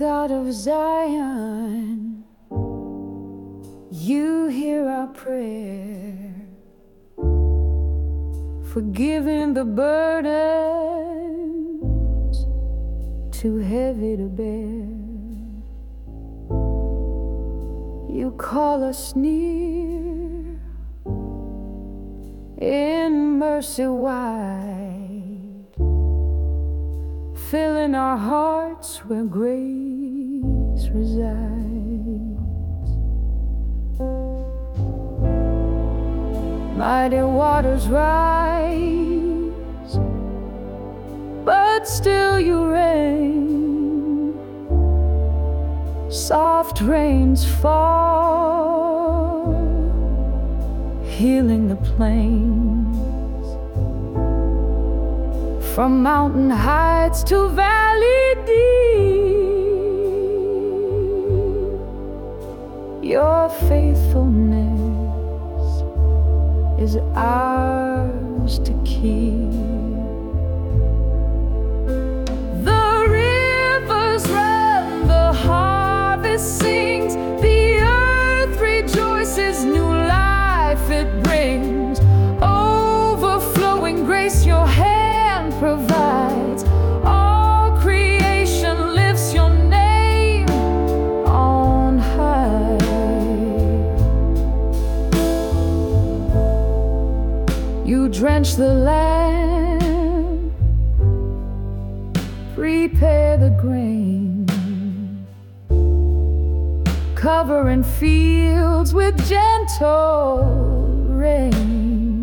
God of Zion, you hear our prayer, forgiving the burdens too heavy to bear. You call us near, in mercy wide, filling our hearts where grace resides. Mighty waters rise, but still you reign. Soft rains fall, healing the plains. From mountain heights to valley deep, your faithfulness is ours to keep. The rivers run, the harvest sings, the earth rejoices, new life it brings. Overflowing grace your hand provides, all creation lifts your name on high. You drench the land, prepare the grain, covering fields with gentle rain.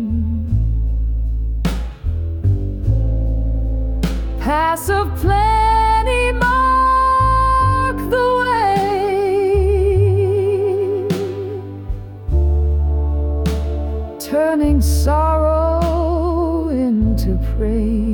Paths of plenty mark the way, turning sorrow into praise.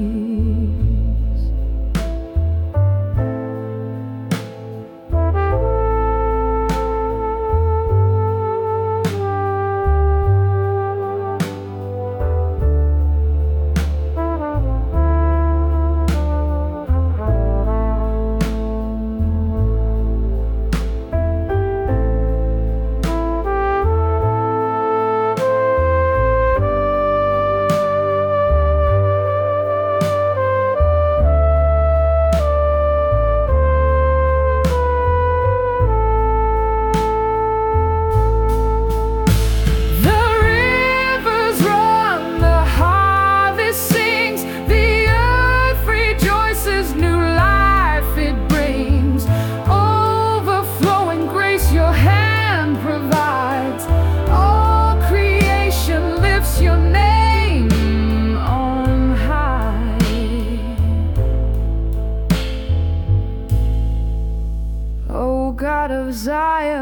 God of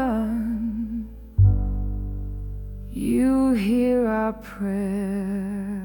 Zion, you hear our prayer.